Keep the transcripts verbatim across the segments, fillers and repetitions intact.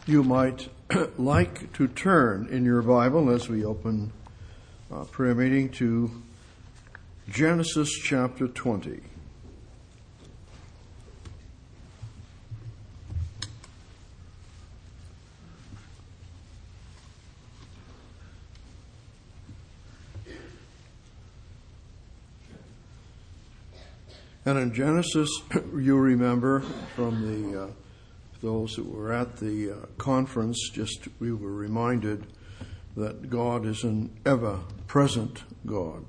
you might like to turn in your Bible as we open our prayer meeting to Genesis chapter twenty. And in Genesis, you remember from the uh, those that were at the uh, conference, just we were reminded that God is an ever-present God.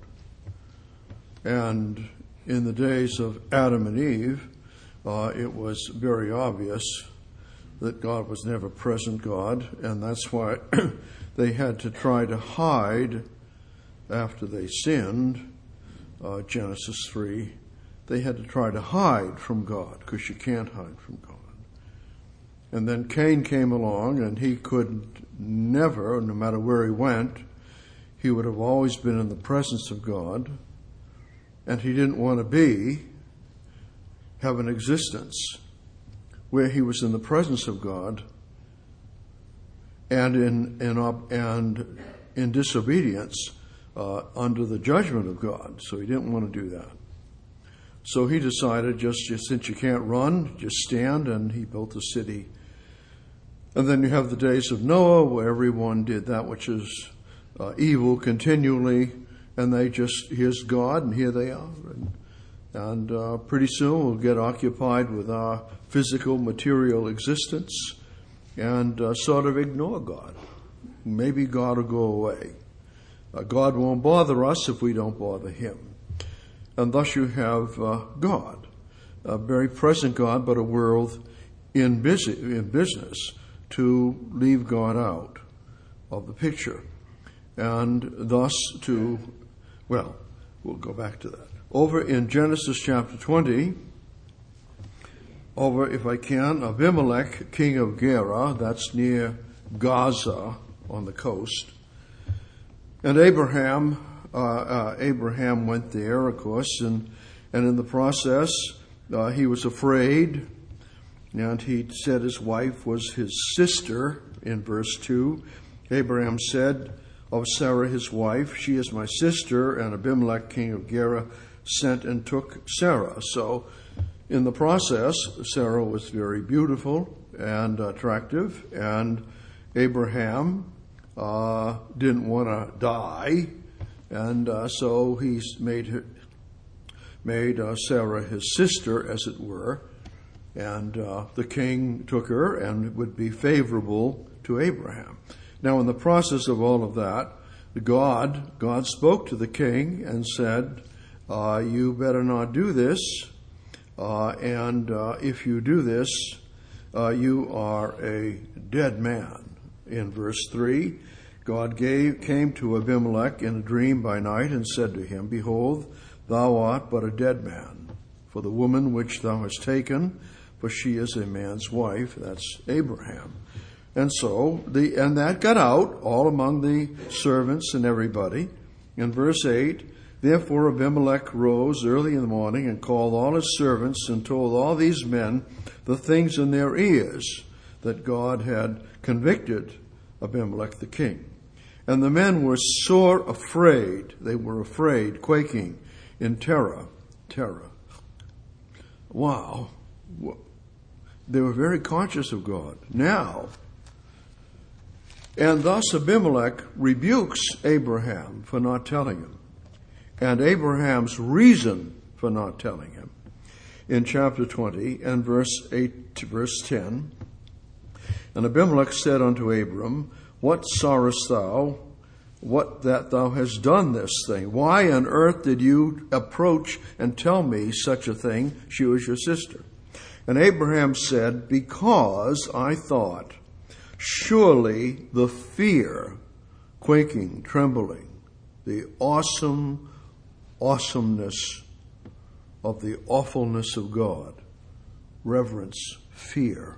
And in the days of Adam and Eve, uh, it was very obvious that God was never present God, and that's why they had to try to hide after they sinned, uh, Genesis three. They had to try to hide from God, because you can't hide from God. And then Cain came along, and he could never, no matter where he went, he would have always been in the presence of God, and he didn't want to be, have an existence where he was in the presence of God and in, in and in disobedience uh, under the judgment of God. So he didn't want to do that. So he decided, just, just since you can't run, just stand, and he built a city. And then you have the days of Noah, where everyone did that which is uh, evil continually, and they just, here's God, and here they are. And, and uh, pretty soon we'll get occupied with our physical, material existence and uh, sort of ignore God. Maybe God will go away. Uh, God won't bother us if we don't bother him. And thus you have uh, God, a very present God, but a world in, busy, in business to leave God out of the picture. And thus to, well, we'll go back to that. Over in Genesis chapter twenty, over, if I can, Abimelech, king of Gerar, that's near Gaza on the coast. And Abraham Uh, uh, Abraham went there, of course, and, and in the process, uh, he was afraid, and he said his wife was his sister, in verse two. Abraham said of Sarah his wife, she is my sister, and Abimelech, king of Gerar, sent and took Sarah. So, in the process, Sarah was very beautiful and attractive, and Abraham uh, didn't want to die. And uh, so he made her, made uh, Sarah his sister, as it were, and uh, the king took her and would be favorable to Abraham. Now, in the process of all of that, God, God spoke to the king and said, uh, you better not do this, uh, and uh, if you do this, uh, you are a dead man. In verse three, God gave, came to Abimelech in a dream by night and said to him, behold, thou art but a dead man, for the woman which thou hast taken, for she is a man's wife. That's Abraham. And so, the and that got out all among the servants and everybody. In verse eight, therefore Abimelech rose early in the morning and called all his servants and told all these men the things in their ears that God had convicted Abimelech the king. And the men were sore afraid. They were afraid, quaking in terror. Terror. Wow. They were very conscious of God. Now, and thus Abimelech rebukes Abraham for not telling him, and Abraham's reason for not telling him. In chapter twenty and verse eight to verse ten, and Abimelech said unto Abram, what sorrowest thou, what that thou hast done this thing? Why on earth did you approach and tell me such a thing? She was your sister. And Abraham said, because I thought, surely the fear, quaking, trembling, the awesome awesomeness of the awfulness of God, reverence, fear.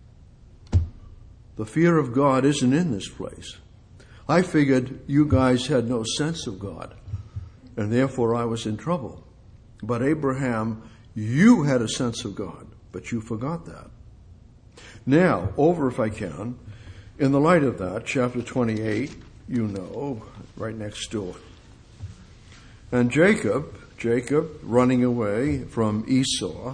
The fear of God isn't in this place. I figured you guys had no sense of God, and therefore I was in trouble. But Abraham, you had a sense of God, but you forgot that. Now, over if I can, in the light of that, chapter twenty-eight, you know, right next door. And Jacob, Jacob running away from Esau,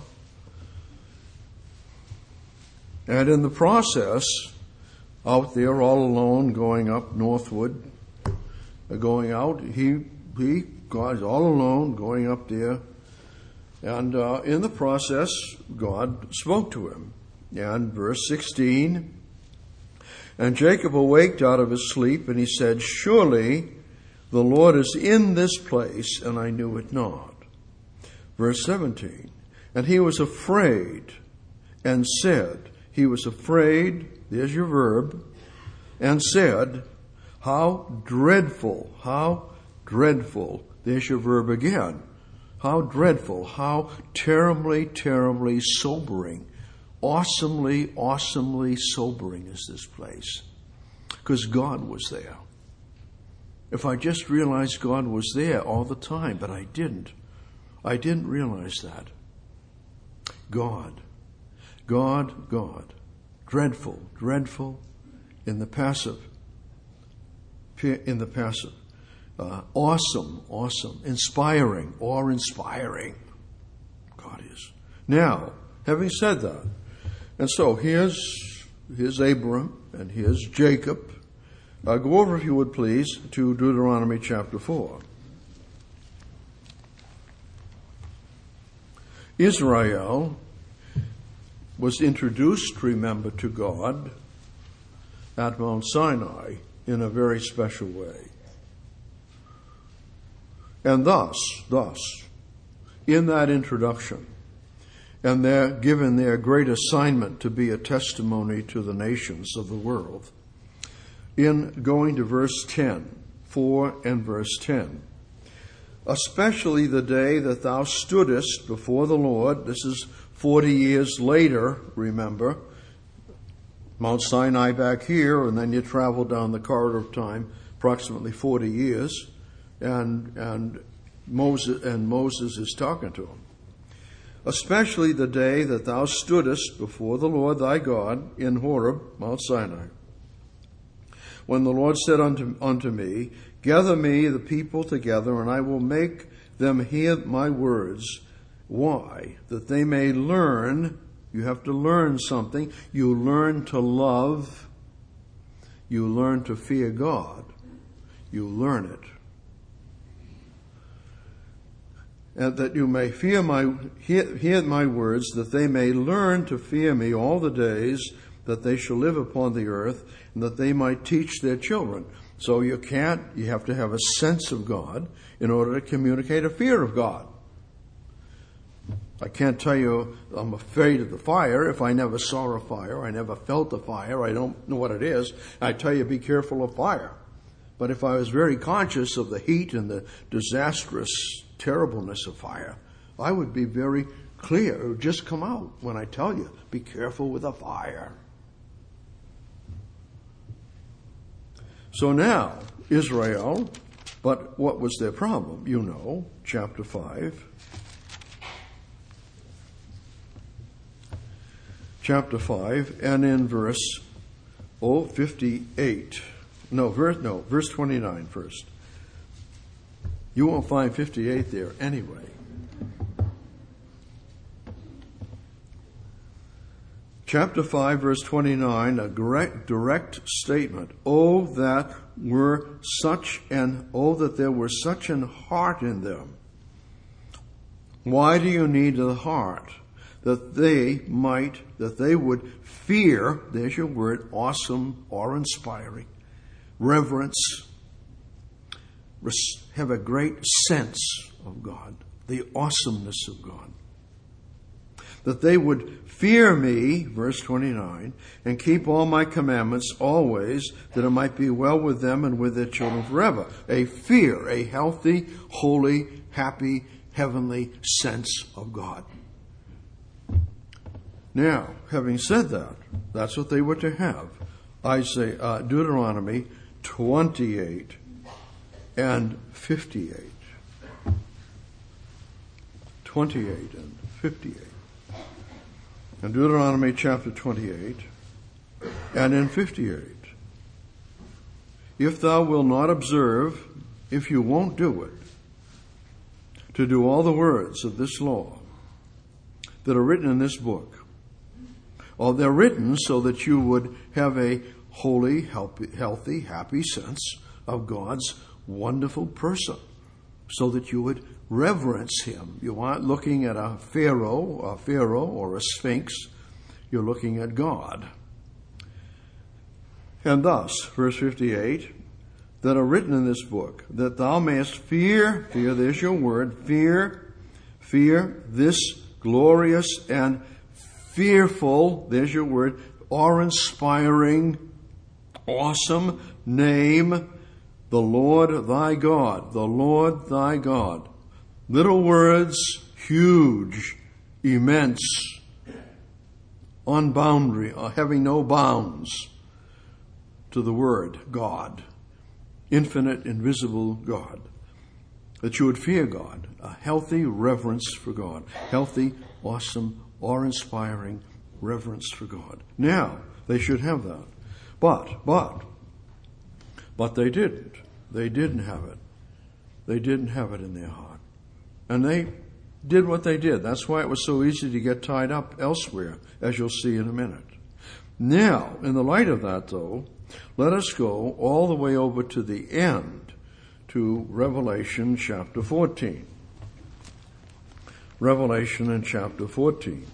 and in the process, out there all alone, going up northward, going out, he, he, God's all alone, going up there, and uh, in the process, God spoke to him. And verse sixteen, and Jacob awaked out of his sleep, and he said, surely the Lord is in this place, and I knew it not. Verse seventeen, and he was afraid, and said, he was afraid, there's your verb, and said, how dreadful, how dreadful, there's your verb again, how dreadful, how terribly, terribly sobering, awesomely, awesomely sobering is this place. Because God was there. If I just realized God was there all the time, but I didn't. I didn't realize that. God, God, God. Dreadful, dreadful in the passive. In the passive. Uh, awesome, awesome. Inspiring, awe-inspiring. God is. Now, having said that, and so here's, here's Abram and here's Jacob. Uh, go over, if you would please, to Deuteronomy chapter four. Israel was introduced, remember, to God at Mount Sinai in a very special way. And thus, thus, in that introduction, and they're given their great assignment to be a testimony to the nations of the world. In going to verse ten, four and verse ten, especially the day that thou stoodest before the Lord, this is forty years later, remember, Mount Sinai back here, and then you travel down the corridor of time, approximately forty years, and, and Moses, and Moses is talking to him. Especially the day that thou stoodest before the Lord thy God in Horeb, Mount Sinai. When the Lord said unto, unto me, gather me the people together, and I will make them hear my words. Why? That they may learn. You have to learn something. You learn to love. You learn to fear God. You learn it. And that you may fear my, hear, hear my words, that they may learn to fear me all the days that they shall live upon the earth, and that they might teach their children. So you can't, you have to have a sense of God in order to communicate a fear of God. I can't tell you I'm afraid of the fire if I never saw a fire, I never felt a fire, I don't know what it is. I tell you, be careful of fire. But if I was very conscious of the heat and the disastrous terribleness of fire, I would be very clear. It would just come out when I tell you, be careful with a fire. So now, Israel, but what was their problem? You know, chapter five. Chapter five, and in verse, oh, fifty-eight. No, verse, no, verse twenty-nine first. You won't find fifty-eight there anyway. Chapter five, verse twenty-nine, a direct, direct statement. Oh, that were such an, oh, that there were such an heart in them. Why do you need the heart? That they might, that they would fear, there's your word, awesome, awe-inspiring, reverence, have a great sense of God, the awesomeness of God. That they would fear me, verse twenty-nine, and keep all my commandments always, that it might be well with them and with their children forever. A fear, a healthy, holy, happy, heavenly sense of God. Now, having said that, that's what they were to have. Isaiah, uh, Deuteronomy twenty-eight and fifty-eight. twenty-eight and fifty-eight. In Deuteronomy chapter twenty-eight, And in fifty-eight, if thou wilt not observe, if you won't do it, to do all the words of this law that are written in this book, or they're written so that you would have a holy, healthy, happy sense of God's wonderful person, so that you would reverence him. You aren't looking at a pharaoh, a pharaoh or a sphinx. You're looking at God. And thus, verse fifty-eight, that are written in this book, that thou mayest fear, fear, there's your word, fear, fear this glorious and fearful, there's your word, awe-inspiring, awesome name, the Lord thy God, the Lord thy God. Little words, huge, immense, unboundary, having no bounds to the word God, infinite, invisible God. That you would fear God, a healthy reverence for God, healthy, awesome, awe-inspiring reverence for God. Now, they should have that. But, but, but they didn't. They didn't have it. They didn't have it in their heart. And they did what they did. That's why it was so easy to get tied up elsewhere, as you'll see in a minute. Now, in the light of that, though, let us go all the way over to the end, to Revelation chapter fourteen. Revelation in chapter fourteen.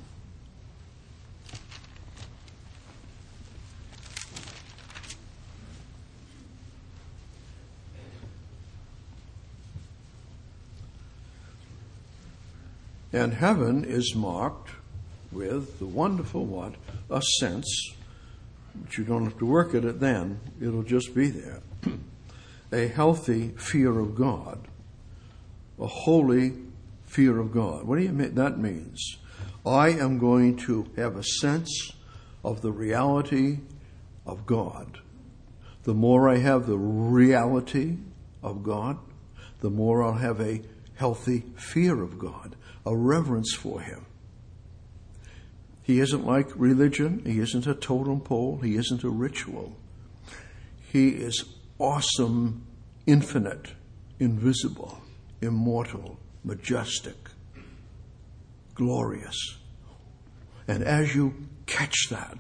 And heaven is marked with the wonderful what? A sense, but you don't have to work at it then. It'll just be there. A healthy fear of God. A holy fear of God. What do you mean? That means I am going to have a sense of the reality of God. The more I have the reality of God, the more I'll have a healthy fear of God, a reverence for him. He isn't like religion. He isn't a totem pole. He isn't a ritual. He is awesome, infinite, invisible, immortal, majestic, glorious. And as you catch that,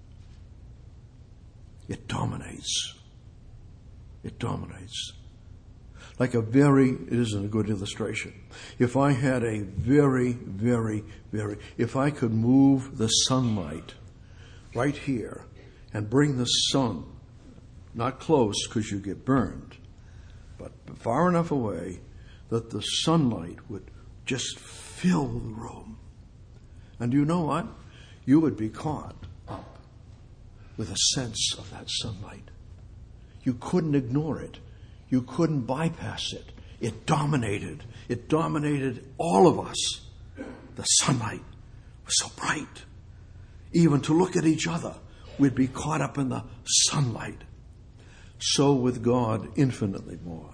it dominates. It dominates. Like a very, it isn't a good illustration. If I had a very, very, very, if I could move the sunlight right here and bring the sun, not close because you get burned, but far enough away that the sunlight would just fill the room. And you know what? You would be caught up with a sense of that sunlight. You couldn't ignore it. You couldn't bypass it. It dominated. It dominated all of us. The sunlight was so bright. Even to look at each other, we'd be caught up in the sunlight. So with God, infinitely more.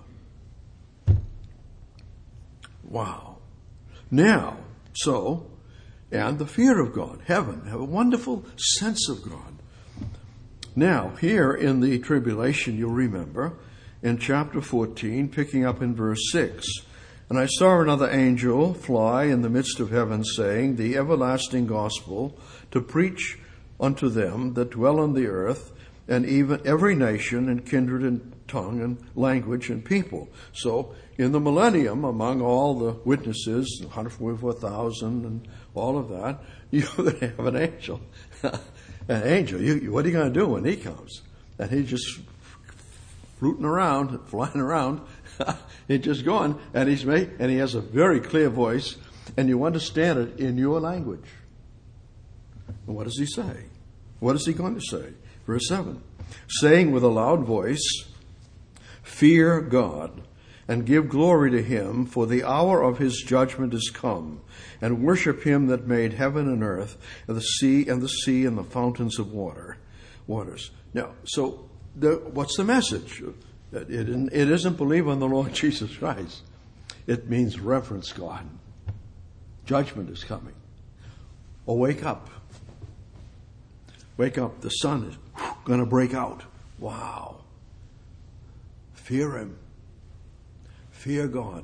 Wow. Now, so, and the fear of God, heaven, have a wonderful sense of God. Now, here in the tribulation, you'll remember, in chapter fourteen, picking up in verse six, and I saw another angel fly in the midst of heaven, saying, the everlasting gospel to preach unto them that dwell on the earth, and even every nation and kindred and tongue and language and people. So in the millennium, among all the witnesses, one hundred forty-four thousand and all of that, you're going to have an angel. An angel. You, you, what are you going to do when he comes? And he's just fluting around, flying around. He's just going, and he's made, and he has a very clear voice, and you understand it in your language. And what does he say? What is he going to say? Verse seven, saying with a loud voice, fear God, and give glory to him, for the hour of his judgment is come, and worship him that made heaven and earth, and the sea and the sea and the fountains of water, waters. Now, so the, what's the message? It, it isn't believe on the Lord Jesus Christ. It means reverence God. Judgment is coming. Oh, wake up. Wake up. The sun is going to break out. Wow. Fear him. Fear God.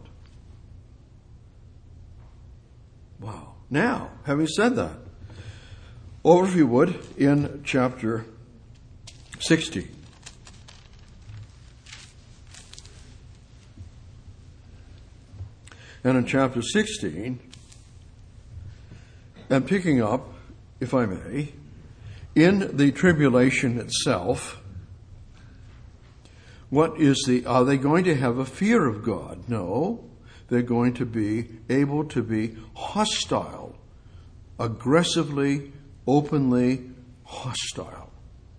Wow. Now, having said that, over, if you would, in chapter sixteen. And in chapter sixteen, and picking up, if I may, in the tribulation itself, what is the, are they going to have a fear of God? No. They're going to be able to be hostile, aggressively, openly hostile.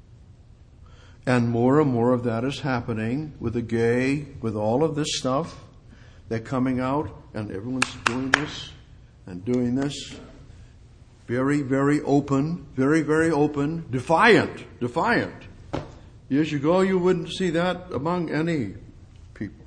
And more and more of that is happening with the gay, with all of this stuff. They're coming out and everyone's doing this and doing this. Very, very open, very, very open, defiant, defiant. Years ago, you wouldn't see that among any people.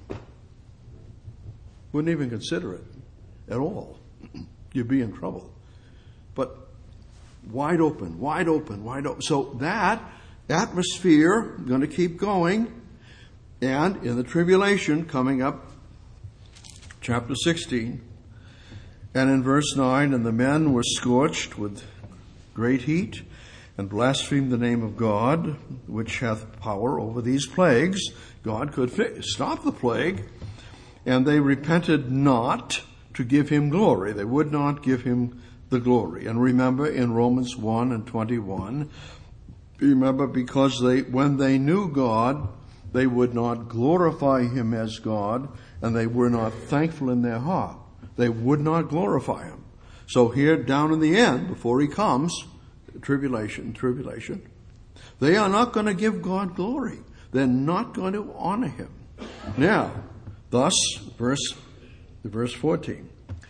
Wouldn't even consider it at all. You'd be in trouble. But wide open, wide open, wide open. So that atmosphere going to keep going. And in the tribulation coming up, chapter sixteen, and in verse nine, and the men were scorched with great heat, and blasphemed the name of God, which hath power over these plagues. God could fi- stop the plague, and they repented not to give him glory. They would not give him the glory. And remember in Romans one and twenty-one, remember, because they, when they knew God, they would not glorify him as God, and they were not thankful in their heart. They would not glorify him. So here down in the end, before he comes, tribulation, tribulation, they are not going to give God glory. They're not going to honor him. Now, thus, verse, verse fourteen.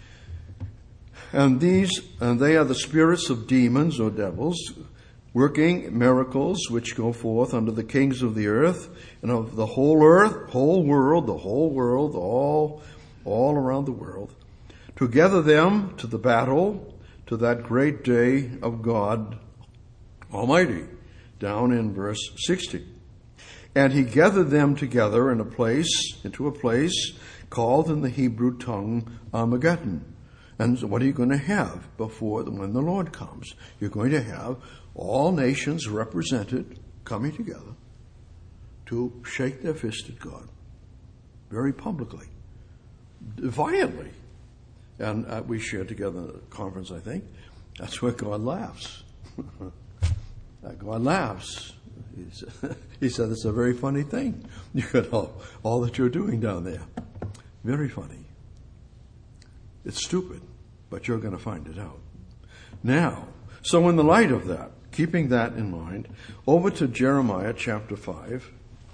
And these, and they are the spirits of demons or devils, working miracles which go forth unto the kings of the earth and of the whole earth, whole world, the whole world, all, all around the world, to gather them to the battle, to that great day of God Almighty, down in verse sixty. And he gathered them together in a place, into a place called in the Hebrew tongue Armageddon. And what are you going to have before the, when the Lord comes? You're going to have all nations represented coming together to shake their fist at God very publicly, defiantly. And uh, we shared together in a conference, I think. That's where God laughs. God laughs. He said, he said, it's a very funny thing. You got all, all that you're doing down there. Very funny. It's stupid, but you're going to find it out. Now, so in the light of that, keeping that in mind, over to Jeremiah chapter five.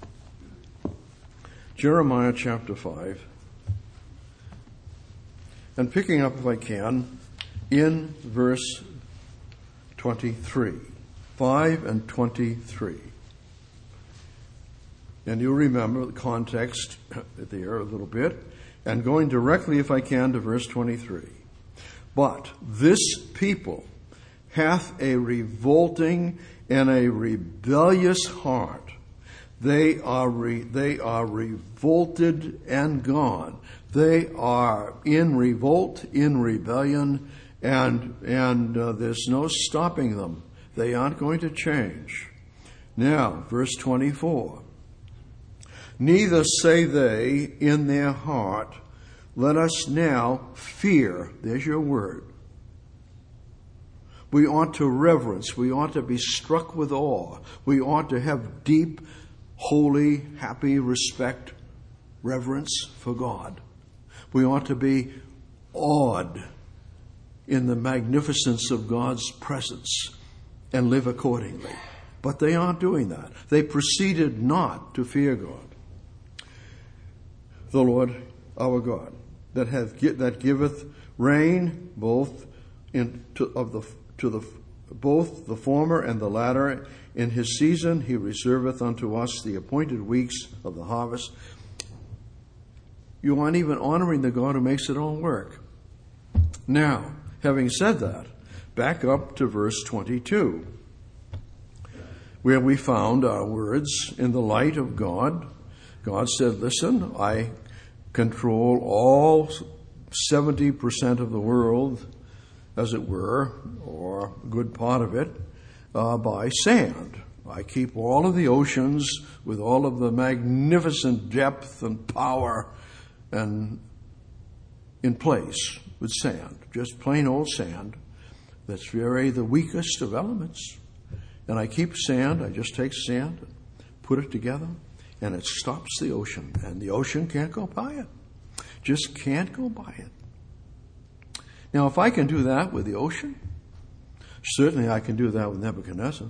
Jeremiah chapter five. And picking up, if I can, in verse twenty-three. five and twenty-three. And you'll remember the context there a little bit. And going directly, if I can, to verse twenty-three. But this people hath a revolting and a rebellious heart. They are re, they are revolted and gone. They are in revolt, in rebellion, and and uh, there's no stopping them. They aren't going to change. Now, verse twenty-four. Neither say they in their heart, let us now fear. There's your word. We ought to reverence. We ought to be struck with awe. We ought to have deep, holy, happy respect, reverence for God. We ought to be awed in the magnificence of God's presence and live accordingly. But they aren't doing that. They proceeded not to fear God. The Lord our God, that hath that giveth rain both in to, of the to the both the former and the latter in his season. He reserveth unto us the appointed weeks of the harvest. You aren't even honoring the God who makes it all work. Now, having said that, back up to verse twenty-two. where we found our words in the light of God. God said, listen, I control all seventy percent of the world, as it were, or a good part of it, uh, by sand. I keep all of the oceans with all of the magnificent depth and power and in place with sand, just plain old sand. That's very the weakest of elements. And I keep sand, I just take sand and put it together, and it stops the ocean, and the ocean can't go by it. Just can't go by it. Now, if I can do that with the ocean, certainly I can do that with Nebuchadnezzar.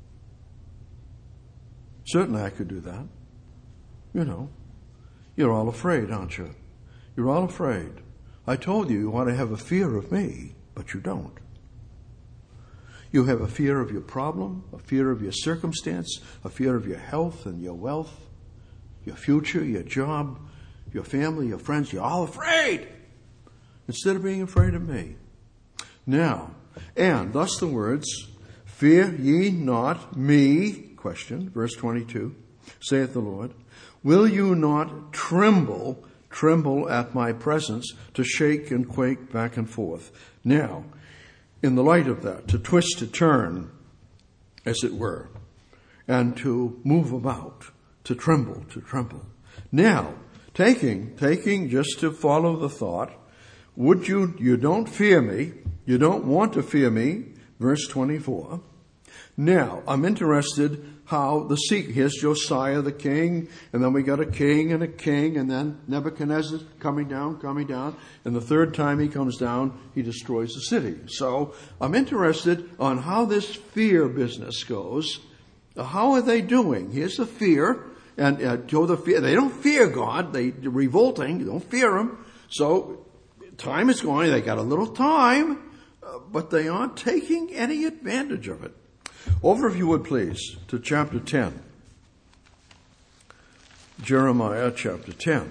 Certainly I could do that. You know, you're all afraid, aren't you? You're all afraid. I told you you want to have a fear of me, but you don't. You have a fear of your problem, a fear of your circumstance, a fear of your health and your wealth, your future, your job, your family, your friends. You're all afraid instead of being afraid of me. Now, and thus the words, fear ye not me, question, verse twenty-two, saith the Lord, will you not tremble, tremble at my presence, to shake and quake back and forth? Now, in the light of that, to twist, to turn, as it were, and to move about, to tremble, to tremble. Now, taking, taking just to follow the thought, would you, you don't fear me, you don't want to fear me, verse twenty-four. Now, I'm interested how the seek, here's Josiah the king, and then we got a king and a king, and then Nebuchadnezzar coming down, coming down, and the third time he comes down, he destroys the city. So I'm interested on how this fear business goes. How are they doing? Here's the fear, and uh, to the fear, they don't fear God, they, they're revolting, they don't fear him. So time is going, they got a little time, uh, but they aren't taking any advantage of it. Over, if you would please, to chapter ten. Jeremiah chapter ten.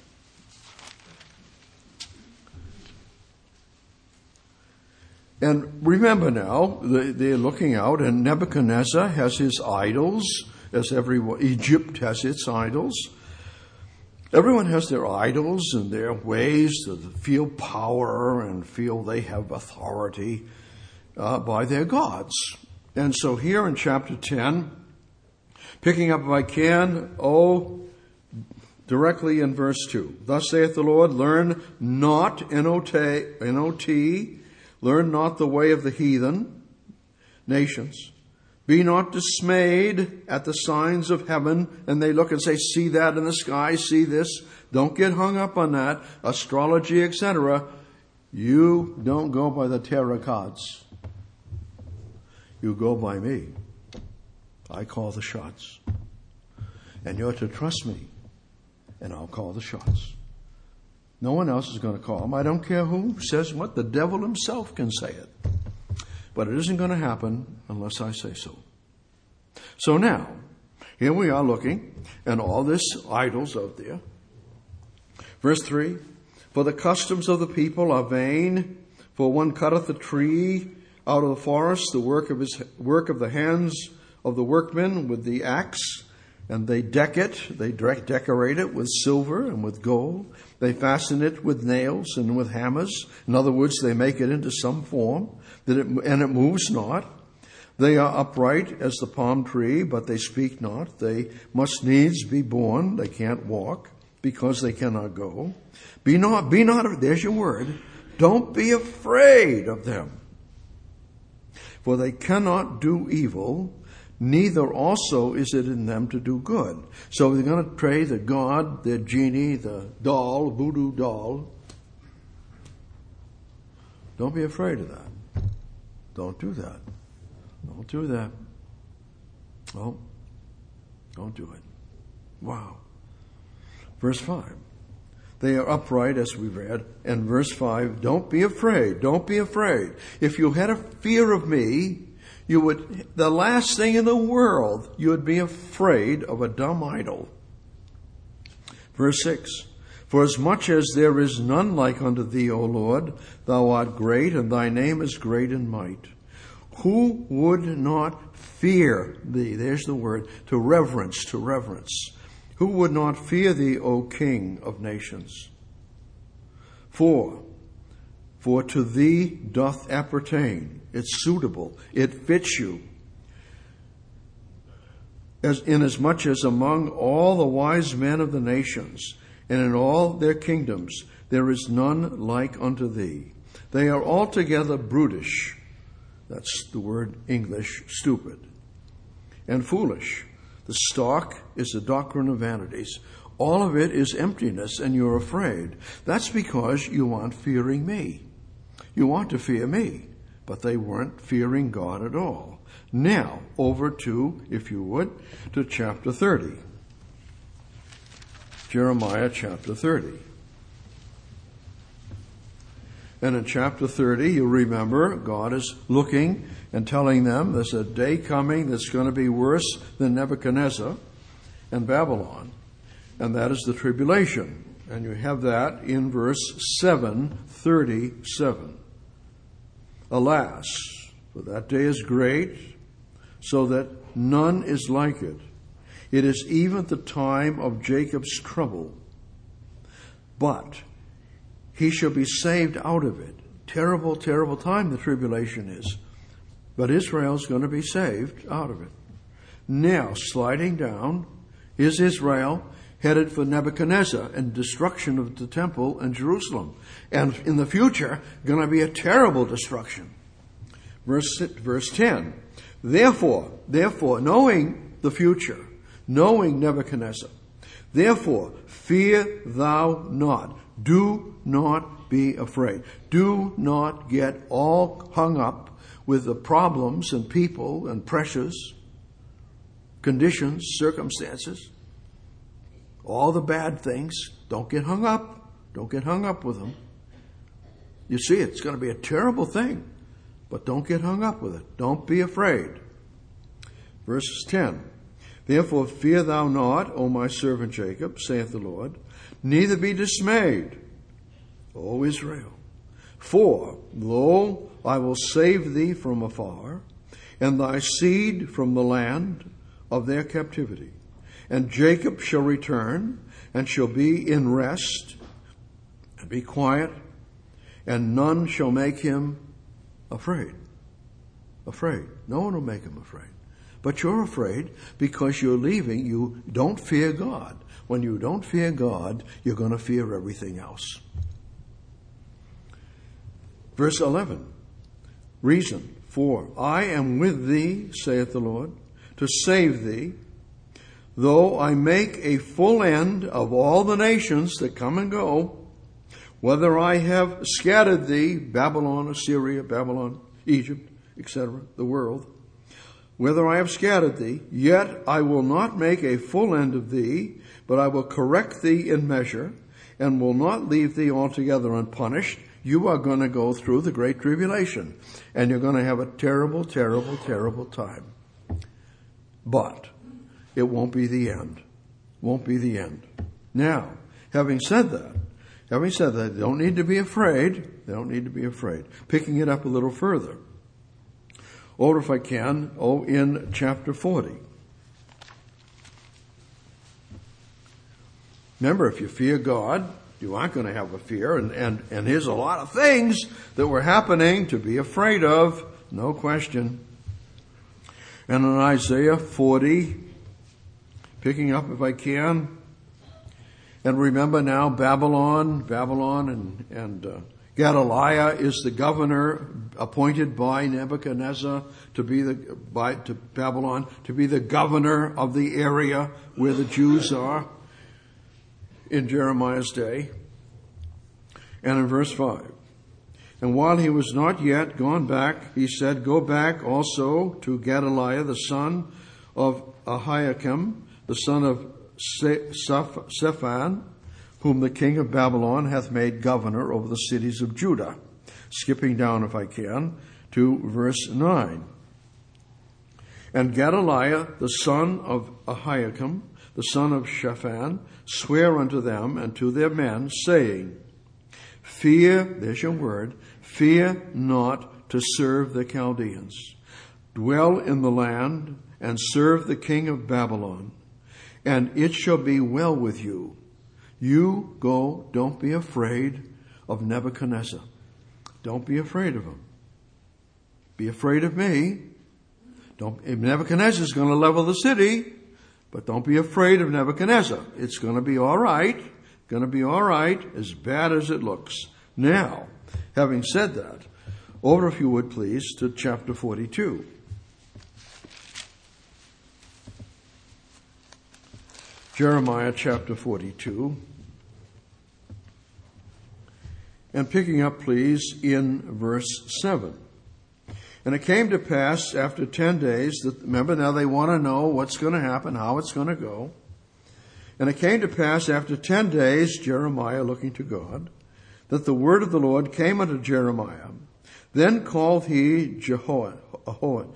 And remember now, they're looking out, and Nebuchadnezzar has his idols, as everyone, Egypt has its idols. Everyone has their idols and their ways to feel power and feel they have authority uh, by their gods. And so here in chapter ten, picking up if I can, oh, directly in verse two. Thus saith the Lord, learn not, N O T, learn not the way of the heathen nations. Be not dismayed at the signs of heaven. And they look and say, see that in the sky, see this. Don't get hung up on that. Astrology, et cetera. You don't go by the tarot cards. You go by me. I call the shots. And you're to trust me, and I'll call the shots. No one else is going to call them. I don't care who says what. The devil himself can say it. But it isn't going to happen unless I say so. So now, here we are looking, and all this idols out there. Verse three, for the customs of the people are vain, for one cutteth a tree out of the forest, the work of his work of the hands of the workmen with the axe, and they deck it, they decorate it with silver and with gold. They fasten it with nails and with hammers. In other words, they make it into some form, that it, and it moves not. They are upright as the palm tree, but they speak not. They must needs be born. They can't walk because they cannot go. Be not, be not, there's your word. Don't be afraid of them. For they cannot do evil, neither also is it in them to do good. So they're going to pray the god, the genie, the doll, voodoo doll. Don't be afraid of that. Don't do that. Don't do that. Oh, don't do it. Wow. Verse five. They are upright, as we read. And verse five, don't be afraid. Don't be afraid. If you had a fear of me, you would, the last thing in the world, you would be afraid of a dumb idol. Verse six, for as much as there is none like unto thee, O Lord, thou art great, and thy name is great in might. Who would not fear thee? There's the word, to reverence, to reverence. Who would not fear thee, O King of nations? For, for to thee doth appertain. It's suitable. It fits you. As inasmuch as among all the wise men of the nations, and in all their kingdoms, there is none like unto thee. They are altogether brutish. That's the word English, stupid. And foolish. The stock is the doctrine of vanities. All of it is emptiness, and you're afraid. That's because you aren't fearing me. You want to fear me, but they weren't fearing God at all. Now, over to, if you would, to chapter thirty. Jeremiah chapter thirty. And in chapter thirty, you remember, God is looking and telling them there's a day coming that's going to be worse than Nebuchadnezzar and Babylon. And that is the tribulation. And you have that in verse seven thirty-seven. Alas, for that day is great, so that none is like it. It is even the time of Jacob's trouble. But he shall be saved out of it. Terrible, terrible time the tribulation is. But Israel's going to be saved out of it. Now, sliding down, is Israel headed for Nebuchadnezzar and destruction of the temple and Jerusalem. And in the future, going to be a terrible destruction. Verse, verse ten. Therefore, therefore, knowing the future, knowing Nebuchadnezzar, therefore, fear thou not. Do not be afraid. Do not get all hung up with the problems and people and pressures, conditions, circumstances, all the bad things. Don't get hung up. Don't get hung up with them. You see, it's going to be a terrible thing, but don't get hung up with it. Don't be afraid. Verse ten. Therefore fear thou not, O my servant Jacob, saith the Lord, neither be dismayed, O Israel. For, lo, I will save thee from afar, and thy seed from the land of their captivity. And Jacob shall return, and shall be in rest, and be quiet, and none shall make him afraid. Afraid. No one will make him afraid. But you're afraid because you're leaving. You don't fear God. When you don't fear God, you're going to fear everything else. Verse eleven. Reason. For I am with thee, saith the Lord, to save thee, though I make a full end of all the nations that come and go, whether I have scattered thee, Babylon, Assyria, Babylon, Egypt, et cetera, the world, whether I have scattered thee, yet I will not make a full end of thee, but I will correct thee in measure, and will not leave thee altogether unpunished. You are going to go through the great tribulation, and you're going to have a terrible, terrible, terrible time. But it won't be the end. Won't be the end. Now, having said that, having said that, they don't need to be afraid. They don't need to be afraid. Picking it up a little further. Or if I can, oh, in chapter forty. Remember, if you fear God, you aren't going to have a fear. And, and, and here's a lot of things that were happening to be afraid of. No question. And in Isaiah forty, picking up if I can. And remember now, Babylon, Babylon and, and uh, Gedaliah is the governor appointed by Nebuchadnezzar to be the, by, to Babylon, to be the governor of the area where the Jews are in Jeremiah's day. And in verse five, and while he was not yet gone back, he said, go back also to Gedaliah, the son of Ahiakim, the son of Shaphan, whom the king of Babylon hath made governor over the cities of Judah. Skipping down, if I can, to verse nine. And Gedaliah, the son of Ahiakim, the son of Shaphan, swear unto them and to their men, saying, fear, there's your word, fear not to serve the Chaldeans. dwell in the land and serve the king of Babylon, and it shall be well with you. You go, don't be afraid of Nebuchadnezzar. Don't be afraid of him. Be afraid of me. Don't, Nebuchadnezzar is going to level the city, but don't be afraid of Nebuchadnezzar. It's going to be all right. Going to be all right, as bad as it looks. Now, having said that, over, if you would please, to chapter forty-two. Jeremiah chapter forty-two. And picking up, please, in verse seven. And it came to pass after ten days that, remember now they want to know what's going to happen, how it's going to go. And it came to pass after ten days, Jeremiah looking to God, that the word of the Lord came unto Jeremiah. Then called he Jehohanan,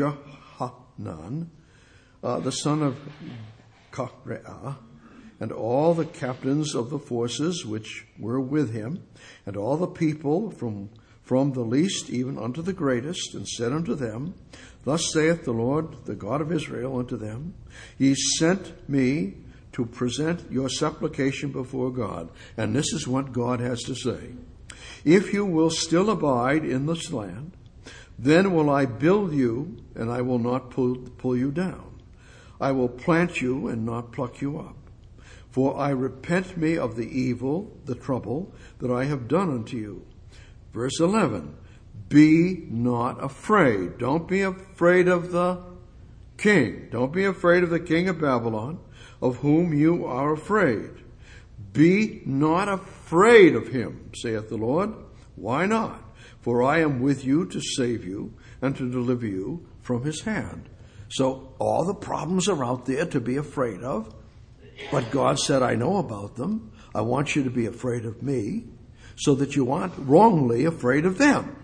uh, the son of Kareah, and all the captains of the forces which were with him, and all the people from from the least even unto the greatest, and said unto them, Thus saith the Lord, the God of Israel, unto them, Ye sent me to present your supplication before God. And this is what God has to say. If you will still abide in this land, then will I build you, and I will not pull, pull you down. I will plant you and not pluck you up. For I repent me of the evil, the trouble that I have done unto you. Verse eleven, be not afraid. Don't be afraid of the king. Don't be afraid of the king of Babylon, of whom you are afraid. Be not afraid of him, saith the Lord. Why not? For I am with you to save you and to deliver you from his hand. So all the problems are out there to be afraid of. But God said, I know about them. I want you to be afraid of me so that you aren't wrongly afraid of them.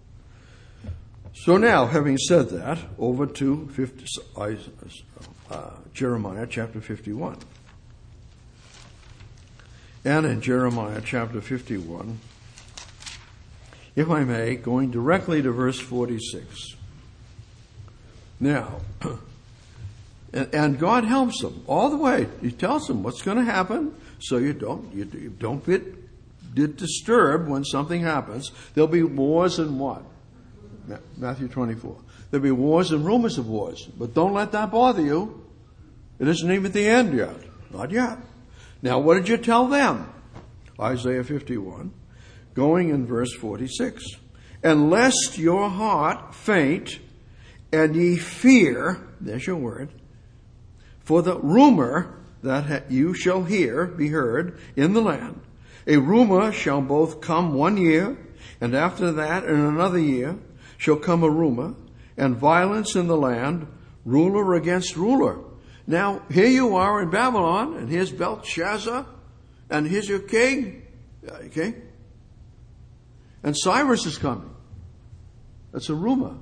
So now, having said that, over to fifty, uh, Jeremiah chapter fifty-one. And in Jeremiah chapter fifty-one, if I may, going directly to verse forty-six. Now, and, and God helps them all the way. He tells them what's going to happen, so you don't you, you don't get, get disturbed when something happens. There'll be wars and what? Matthew twenty-four. There'll be wars and rumors of wars, but don't let that bother you. It isn't even the end yet. Not yet. Now, what did you tell them? Isaiah fifty-one, going in verse forty-six. And lest your heart faint, and ye fear, there's your word, for the rumor that you shall hear, be heard, in the land. A rumor shall both come one year, and after that in another year shall come a rumor, and violence in the land, ruler against ruler. Now, here you are in Babylon, and here's Belshazzar, and here's your king. Okay? And Cyrus is coming. That's a rumor.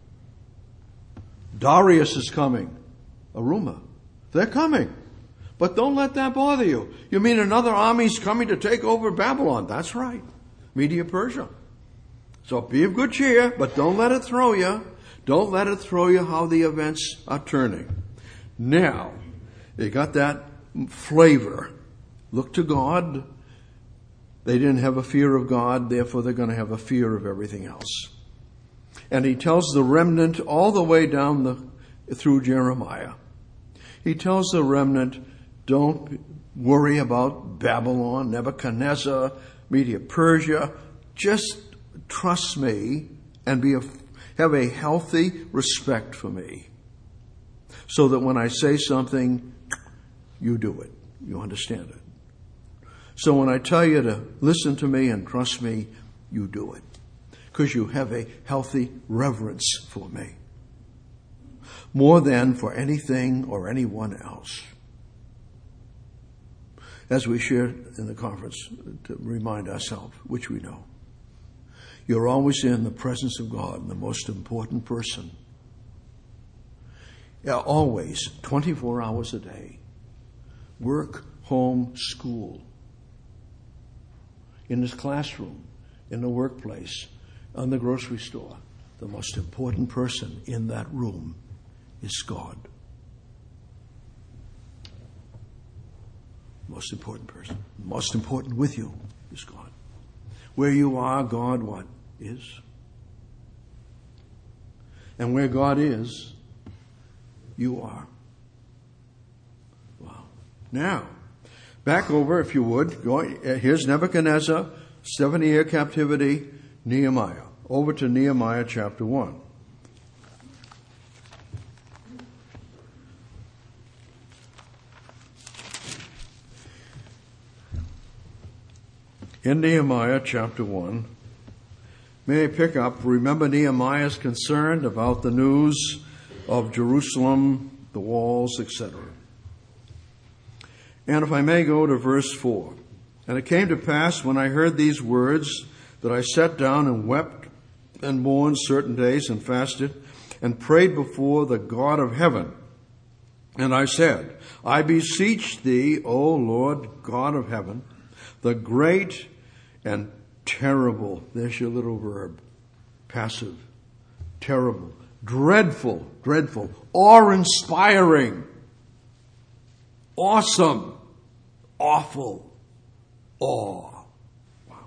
Darius is coming. A rumor. They're coming. But don't let that bother you. You mean another army's coming to take over Babylon? That's right. Media Persia. So be of good cheer, but don't let it throw you. Don't let it throw you how the events are turning. Now, they got that flavor. Look to God. They didn't have a fear of God, therefore they're going to have a fear of everything else. And he tells the remnant all the way down the through Jeremiah. He tells the remnant, don't worry about Babylon, Nebuchadnezzar, Media Persia. Just trust me and be a, have a healthy respect for me. So that when I say something, you do it. You understand it. So when I tell you to listen to me and trust me, you do it. Because you have a healthy reverence for me. More than for anything or anyone else. As we shared in the conference, to remind ourselves, which we know. You're always in the presence of God, the most important person. Yeah, always, twenty-four hours a day. Work, home, school. In his classroom, in the workplace, on the grocery store, the most important person in that room is God. Most important person. Most important with you is God. Where you are, God what? Is. And where God is, you are. Wow. Now, back over, if you would. Go, here's Nebuchadnezzar, seventy-year captivity, Nehemiah. Over to Nehemiah chapter one. In Nehemiah chapter one, may I pick up, remember Nehemiah is concerned about the news of Jerusalem, the walls, et cetera. And if I may go to verse four. And it came to pass when I heard these words that I sat down and wept and mourned certain days and fasted and prayed before the God of heaven. And I said, I beseech thee, O Lord God of heaven, the great and terrible, there's your little verb, passive, terrible, dreadful, dreadful, awe-inspiring, awesome, awful, awe. Wow.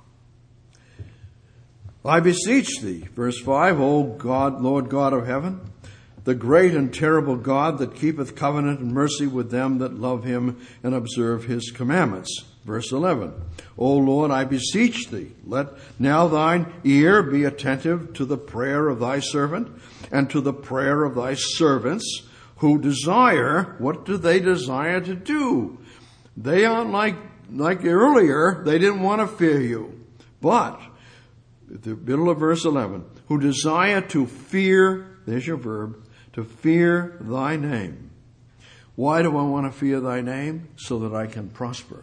I beseech thee, verse five, O God, Lord God of heaven, the great and terrible God that keepeth covenant and mercy with them that love him and observe his commandments. Verse eleven, O Lord, I beseech thee, let now thine ear be attentive to the prayer of thy servant and to the prayer of thy servants who desire, what do they desire to do? They aren't like, like earlier, they didn't want to fear you. But, at the middle of verse eleven, who desire to fear, there's your verb, to fear thy name. Why do I want to fear thy name? So that I can prosper.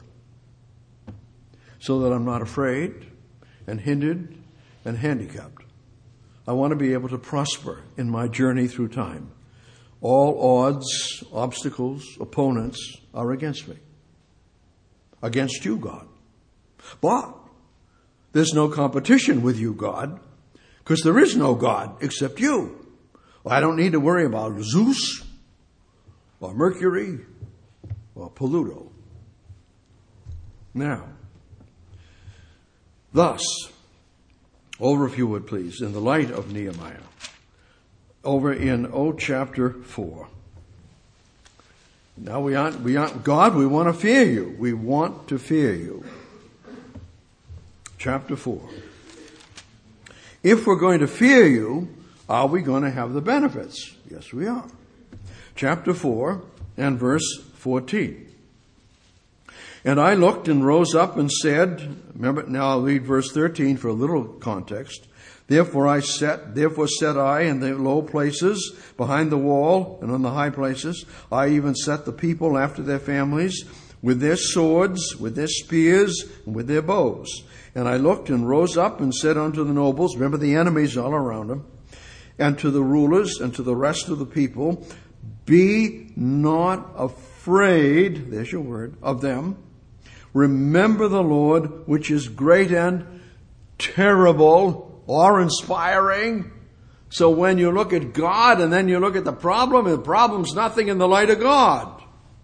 So that I'm not afraid and hindered and handicapped. I want to be able to prosper in my journey through time. All odds, obstacles, opponents are against me. Against you, God. But there's no competition with you, God, because there is no God except you. I don't need to worry about Zeus or Mercury or Pluto. Now, thus, over if you would please, in the light of Nehemiah, over in O chapter four. Now we aren't, we aren't, God, we want to fear you. We want to fear you. Chapter four. If we're going to fear you, are we going to have the benefits? Yes, we are. Chapter four and verse fourteen. And I looked and rose up and said, remember, now I'll read verse thirteen for a little context. Therefore I set, therefore said I in the low places behind the wall and on the high places, I even set the people after their families with their swords, with their spears, and with their bows. And I looked and rose up and said unto the nobles, remember the enemies all around them, and to the rulers and to the rest of the people, be not afraid, there's your word, of them. Remember the Lord, which is great and terrible, awe-inspiring. So when you look at God and then you look at the problem, the problem's nothing in the light of God.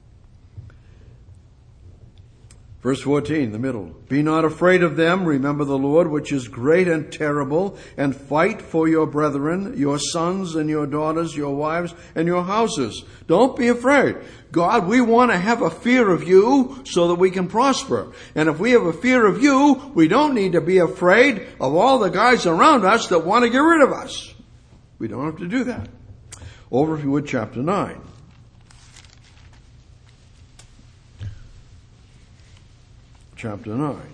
Verse fourteen, the middle. Be not afraid of them. Remember the Lord, which is great and terrible, and fight for your brethren, your sons and your daughters, your wives and your houses. Don't be afraid. God, we want to have a fear of you so that we can prosper. And if we have a fear of you, we don't need to be afraid of all the guys around us that want to get rid of us. We don't have to do that. Over, if you would, chapter nine. Chapter nine.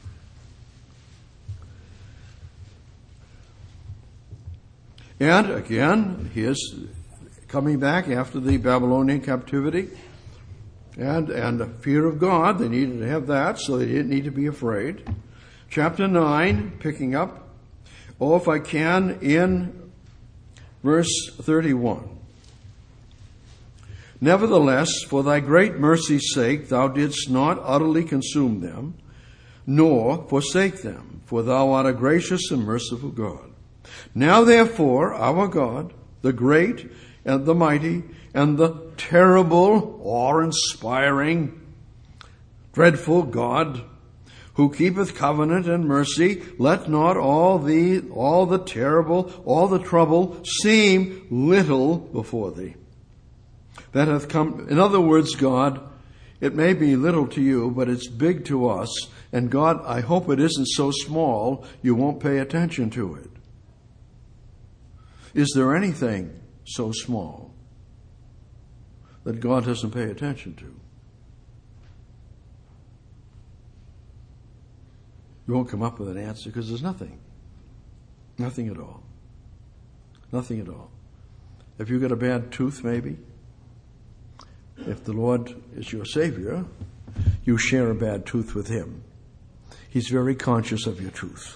And again, here's coming back after the Babylonian captivity. And, and the fear of God, they needed to have that, so they didn't need to be afraid. Chapter nine, picking up, oh, if I can, in verse thirty-one. Nevertheless, for thy great mercy's sake, thou didst not utterly consume them, nor forsake them, for thou art a gracious and merciful God. Now therefore, our God, the great and the mighty and the terrible, awe-inspiring, dreadful God, who keepeth covenant and mercy, let not all the, all the terrible, all the trouble seem little before thee. That hath come, in other words, God, it may be little to you, but it's big to us. And God, I hope it isn't so small you won't pay attention to it. Is there anything so small that God doesn't pay attention to? You won't come up with an answer because there's nothing. Nothing at all. Nothing at all. If you've got a bad tooth, maybe, if the Lord is your Savior, you share a bad tooth with Him. He's very conscious of your tooth.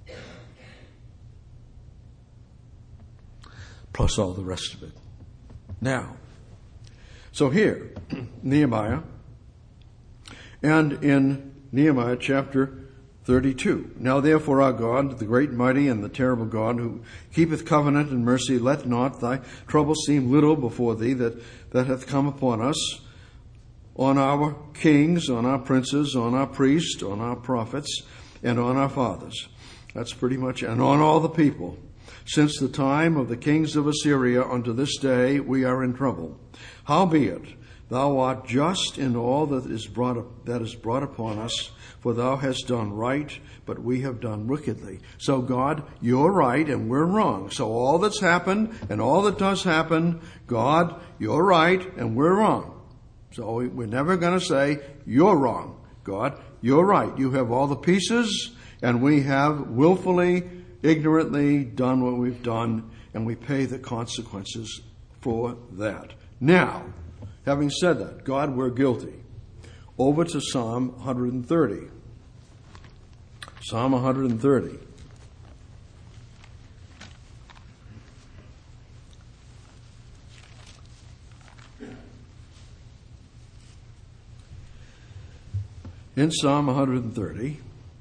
Plus all the rest of it. Now, so here, Nehemiah, and in Nehemiah chapter thirty-two. Now therefore our God, the great and mighty and the terrible God, who keepeth covenant and mercy, let not thy trouble seem little before thee that, that hath come upon us, on our kings, on our princes, on our priests, on our prophets, and on our fathers. That's pretty much, and on all the people. Since the time of the kings of Assyria unto this day we are in trouble. Howbeit, thou art just in all that is brought that is brought upon us, for thou hast done right, but we have done wickedly. So God, you're right and we're wrong. So all that's happened and all that does happen, God, you're right and we're wrong. So we're never going to say, you're wrong. God, you're right. You have all the pieces and we have willfully, ignorantly done what we've done, and we pay the consequences for that. Now, having said that, God, we're guilty. Over to Psalm one thirty. Psalm one thirty. In Psalm one thirty,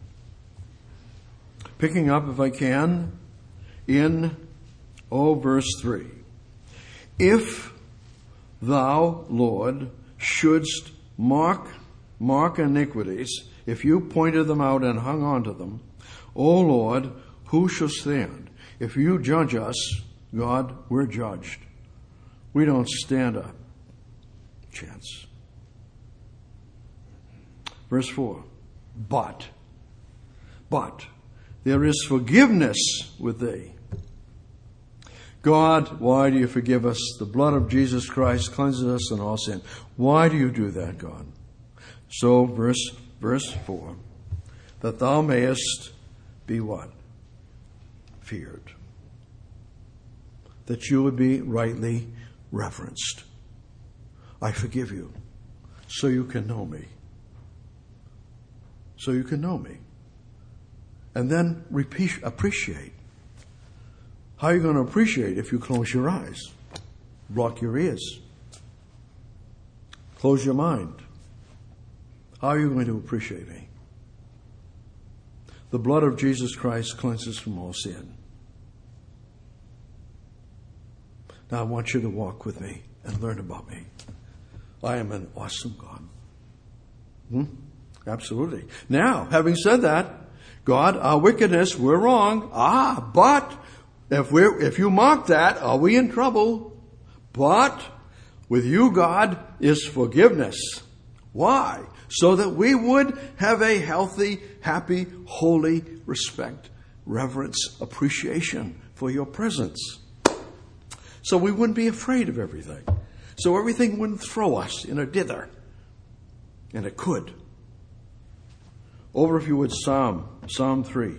picking up, if I can, in, oh, verse three. If thou, Lord, shouldst mark, mark iniquities, if you pointed them out and hung on to them, O Lord, who shall stand? If you judge us, God, we're judged. We don't stand a chance. Verse four. But, but, there is forgiveness with thee. God, why do you forgive us? The blood of Jesus Christ cleanses us in all sin. Why do you do that, God? So, verse, verse four, that thou mayest be what? Feared. That you would be rightly reverenced. I forgive you so you can know me. So you can know me. And then repeat, appreciate. How are you going to appreciate if you close your eyes, block your ears, close your mind? How are you going to appreciate me? The blood of Jesus Christ cleanses from all sin. Now I want you to walk with me and learn about me. I am an awesome God. Hmm? Absolutely. Now, having said that, God, our wickedness, we're wrong. Ah, but if we if you mock that, are we in trouble? But with you, God, is forgiveness. Why? So that we would have a healthy, happy, holy respect, reverence, appreciation for your presence. So we wouldn't be afraid of everything. So everything wouldn't throw us in a dither. And it could. Over, if you would, Psalm, Psalm three.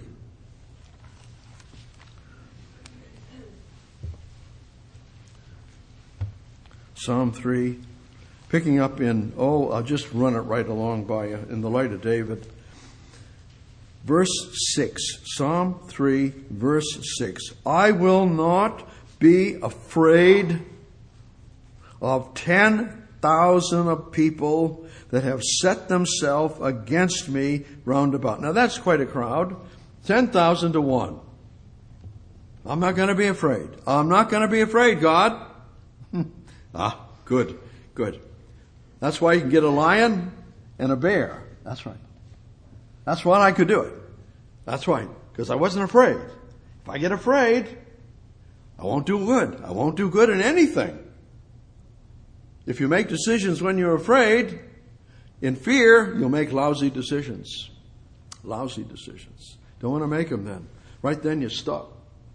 Psalm three, picking up in, oh, I'll just run it right along by you, in the light of David. Verse six, Psalm three, verse six. I will not be afraid of ten thousand of people that have set themselves against me round about. Now that's quite a crowd. ten thousand to one. I'm not going to be afraid. I'm not going to be afraid, God. Ah, good, good. That's why you can get a lion and a bear. That's right. That's why I could do it. That's right, because I wasn't afraid. If I get afraid, I won't do good. I won't do good in anything. If you make decisions when you're afraid, in fear, you'll make lousy decisions. Lousy decisions. Don't want to make them then. Right then you stop.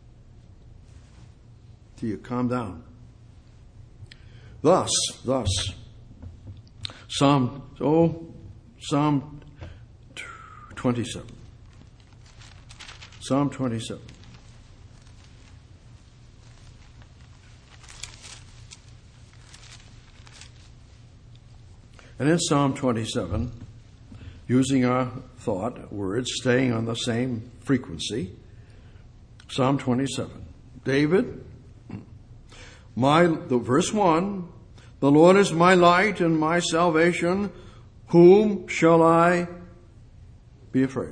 Till you calm down. Thus, thus, Psalm, oh, Psalm twenty-seven. Psalm twenty-seven. And in Psalm twenty-seven, using our thought words, staying on the same frequency, Psalm twenty-seven. David, my, the verse one, the Lord is my light and my salvation. Whom shall I be afraid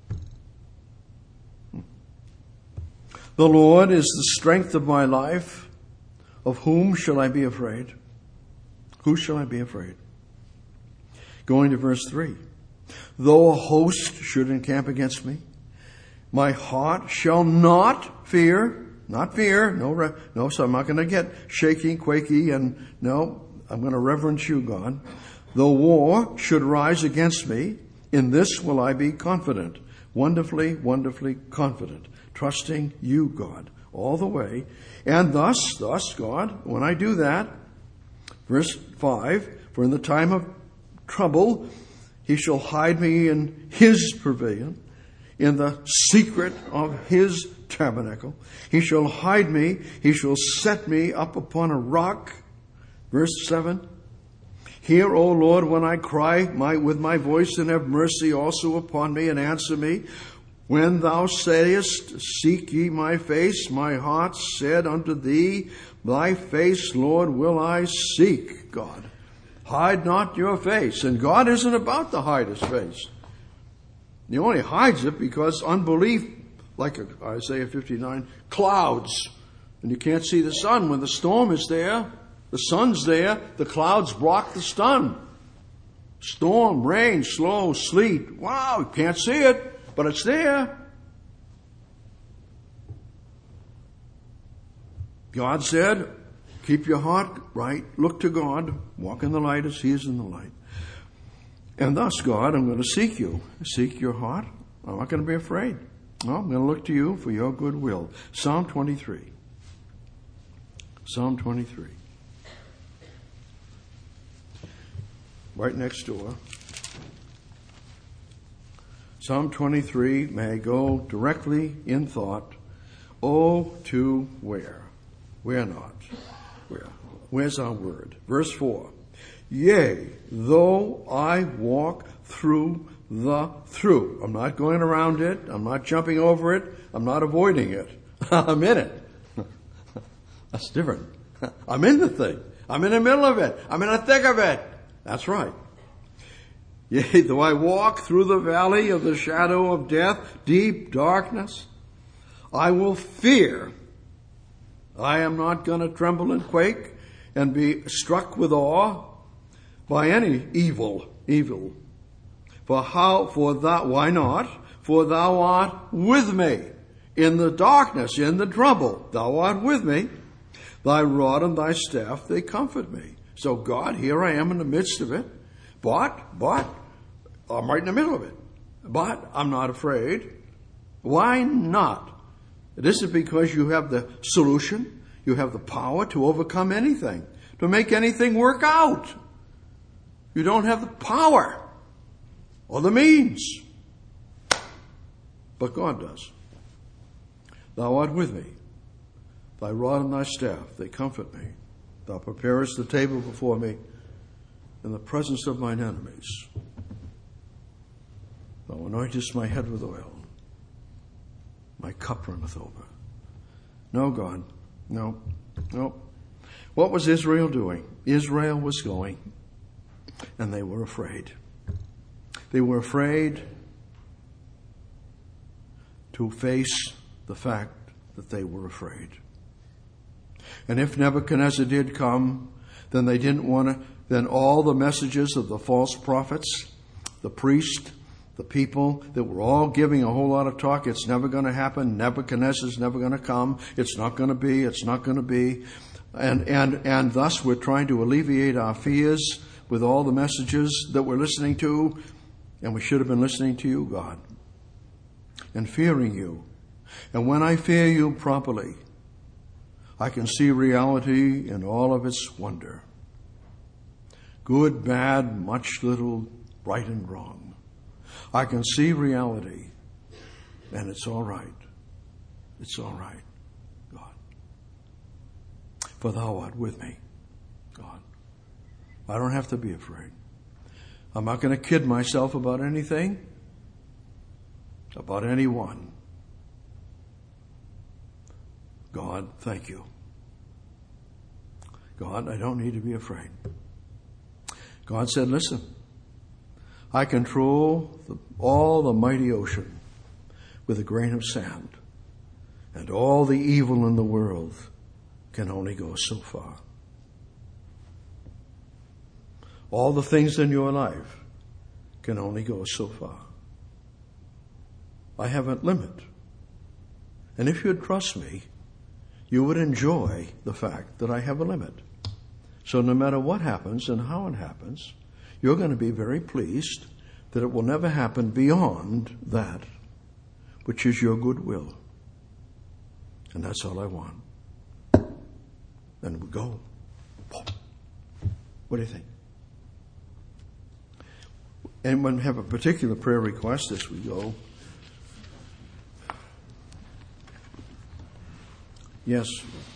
of? The Lord is the strength of my life. Of whom shall I be afraid? Who shall I be afraid? Going to verse three. Though a host should encamp against me, my heart shall not fear. Not fear. No, re- no, so I'm not going to get shaky, quaky, and no, I'm going to reverence you, God. Though war should rise against me, in this will I be confident. Wonderfully, wonderfully confident. Trusting you, God, all the way. And thus, thus, God, when I do that, verse five, for in the time of trouble, he shall hide me in his pavilion, in the secret of his tabernacle. He shall hide me. He shall set me up upon a rock. Verse seven. Hear, O Lord, when I cry my, with my voice, and have mercy also upon me, and answer me. When thou sayest, seek ye my face, my heart said unto thee, thy face, Lord, will I seek, God. Hide not your face. And God isn't about to hide his face. He only hides it because unbelief, like Isaiah fifty-nine, clouds. And you can't see the sun. When the storm is there, the sun's there, the clouds block the sun. Storm, rain, slow, sleet. Wow, you can't see it, but it's there. God said, keep your heart right, look to God, walk in the light as he is in the light. And thus, God, I'm going to seek you. Seek your heart. I'm not going to be afraid. No, I'm going to look to you for your good will. Psalm twenty-three. Psalm twenty-three. Right next door. Psalm twenty-three, may I go directly in thought. Oh, to where? Where not? Where? Where's our word? Verse four. Yea, though I walk through the through. I'm not going around it. I'm not jumping over it. I'm not avoiding it. I'm in it. That's different. I'm in the thing. I'm in the middle of it. I'm in the thick of it. That's right. Yea, though I walk through the valley of the shadow of death, deep darkness, I will fear. I am not going to tremble and quake and be struck with awe by any evil, evil. For how, for that, why not? For thou art with me in the darkness, in the trouble. Thou art with me. Thy rod and thy staff, they comfort me. So God, here I am in the midst of it. But, but, I'm right in the middle of it. But I'm not afraid. Why not? It isn't because you have the solution. You have the power to overcome anything, to make anything work out. You don't have the power or the means. But God does. Thou art with me. Thy rod and thy staff, they comfort me. Thou preparest the table before me in the presence of mine enemies. Thou anointest my head with oil. My cup runneth over. No, God. No. No. What was Israel doing? Israel was going, and they were afraid. They were afraid to face the fact that they were afraid. And if Nebuchadnezzar did come, then they didn't want to, then all the messages of the false prophets, the priest, the people that were all giving a whole lot of talk, it's never going to happen, Nebuchadnezzar's never going to come, it's not going to be, it's not going to be. And, and, and thus we're trying to alleviate our fears with all the messages that we're listening to, and we should have been listening to you, God, and fearing you. And when I fear you properly, I can see reality in all of its wonder. Good, bad, much, little, right and wrong. I can see reality, and it's all right. It's all right, God. For thou art with me, God. I don't have to be afraid. I'm not going to kid myself about anything, about anyone. God, thank you. God, I don't need to be afraid. God said, listen, I control the, all the mighty ocean with a grain of sand, and all the evil in the world can only go so far. All the things in your life can only go so far. I have a limit. And if you'd trust me, you would enjoy the fact that I have a limit. So no matter what happens and how it happens, you're going to be very pleased that it will never happen beyond that which is your goodwill. And that's all I want. Then we go. What do you think? Anyone have a particular prayer request as we go? Yes.